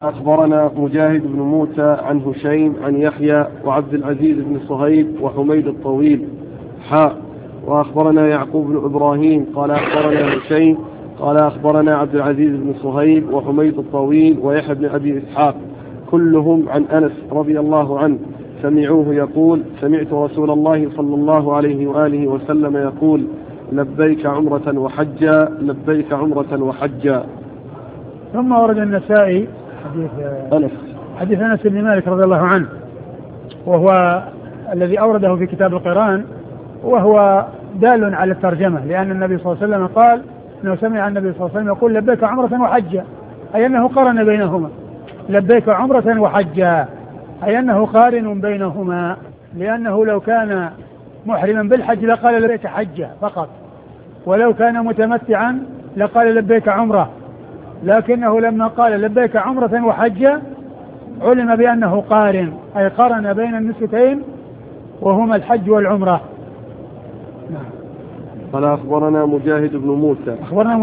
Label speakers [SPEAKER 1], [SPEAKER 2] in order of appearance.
[SPEAKER 1] أخبرنا مجاهد بن موسى عن هشيم عن يحيى وعبد العزيز بن صهيب وحميد الطويل وأخبرنا يعقوب بن إبراهيم قال أخبرنا هشيم قال أخبرنا عبد العزيز بن صهيب وحميد الطويل ويحيى بن أبي إسحاق كلهم عن أنس رضي الله عنه سمعوه يقول سمعت رسول الله صلى الله عليه وآله وسلم يقول لبيك عمرة وحجا لبيك عمرة وحجا.
[SPEAKER 2] ثم ورد النسائي حديث أنس بن مالك رضي الله عنه، وهو الذي أورده في كتاب القران، وهو دال على الترجمة، لأن النبي صلى الله عليه وسلم قال أنه سمع النبي صلى الله عليه وسلم يقول لبيك عمرة وحجا، أي أنه قرن بينهما. لبيك عمرة وحجا أي أنه قارن بينهما، لأنه لو كان محرما بالحج لقال لبيك حجة فقط، ولو كان متمتعا لقال لبيك عمرة، لكنه لما قال لبيك عمرة وحجة علم بأنه قارن، أي قرن بين النسكتين وهما الحج والعمرة.
[SPEAKER 1] قال أخبرنا مجاهد بن موسى